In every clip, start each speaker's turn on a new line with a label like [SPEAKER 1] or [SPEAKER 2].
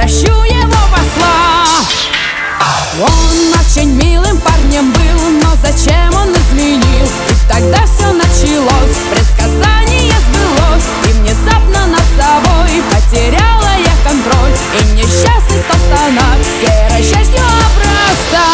[SPEAKER 1] прощу его посла. Он очень милым парнем был, но зачем он изменил? И тогда все началось, предсказание сбылось, и внезапно над собой потеряла я контроль, и несчастный стал стонать, серой частью обрастать.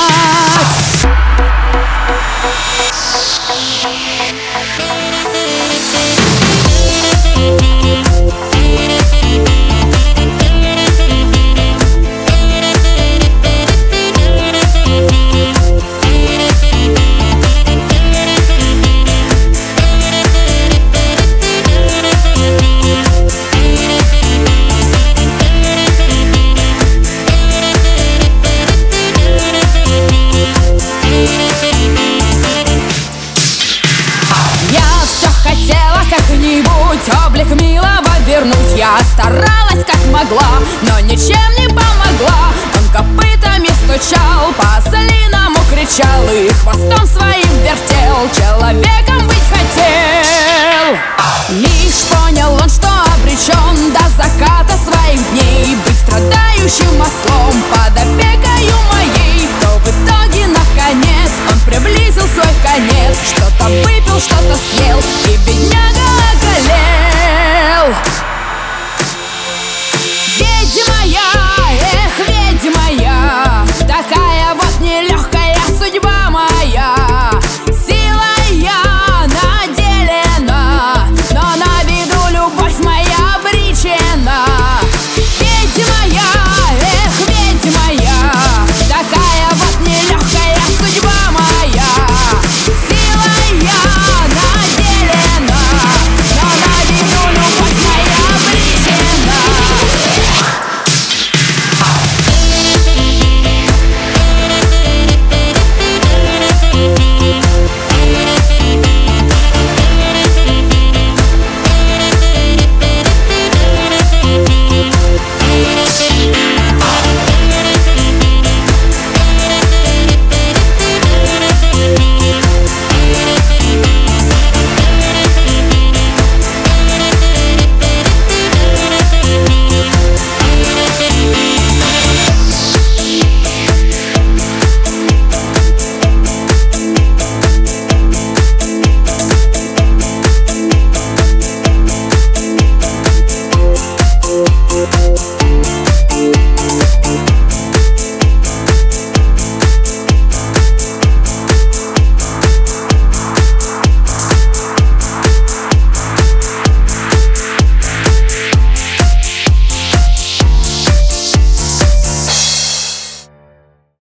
[SPEAKER 1] Облик милого вернуть я старалась как могла, но ничем не помогла. Он копытами стучал, по-ослиному кричал и хвостом своим вертел. Человеком